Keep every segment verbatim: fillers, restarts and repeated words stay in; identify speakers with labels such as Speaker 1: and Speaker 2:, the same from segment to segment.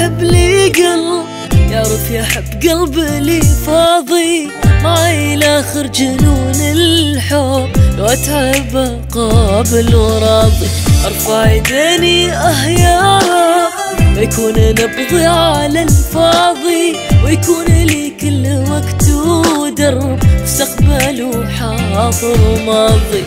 Speaker 1: يحب لي قلب يعرف يحب قلب اللي فاضي معي لاخر جنون الحب لو اتعب اقابل وراضي ارفع يديني اهيار ويكون نبضي على الفاضي ويكون لي كل وقت ودرب مستقبل وحاضر وماضي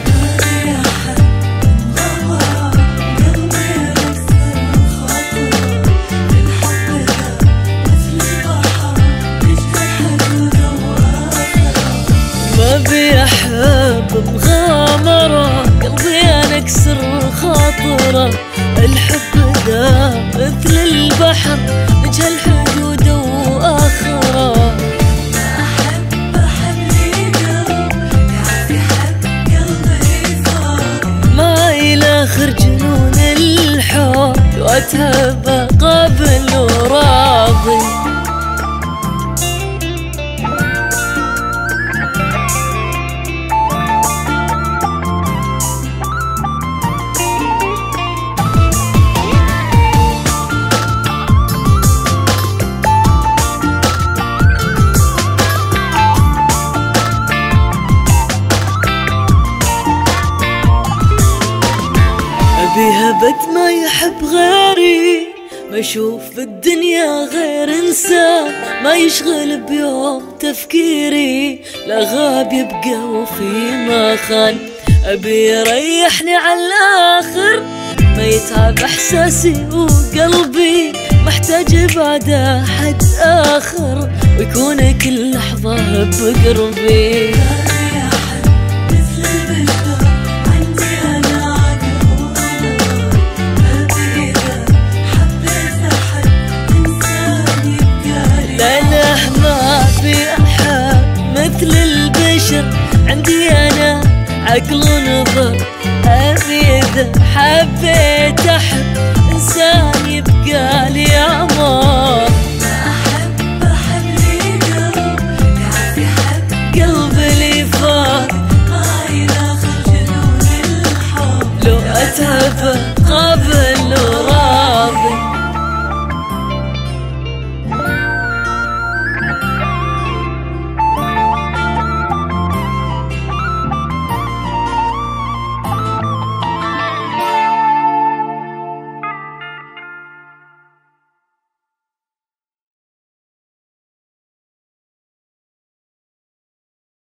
Speaker 1: أبي أحب مغامرة قلبي أنا أكسر خاطره الحب ذا مثل البحر نجهل حدوده وآخره
Speaker 2: أحب أحب لي قلب يعرف يحب قلبي فاضي
Speaker 1: ما إلى آخر جنون الحب وأتهب أقابل وراضي بهبت ما يحب غيري ما يشوف في الدنيا غير انسان ما يشغل بيوم تفكيري لا غاب يبقى وفي ما خان ابي يريحني على الاخر ما يتعب احساسي وقلبي محتاج بعد احد اخر ويكون كل لحظه بقربي مثل البشر عندي أنا عقل ونظر أبي إذا حبيت أحب إنسان يبقى لي أمر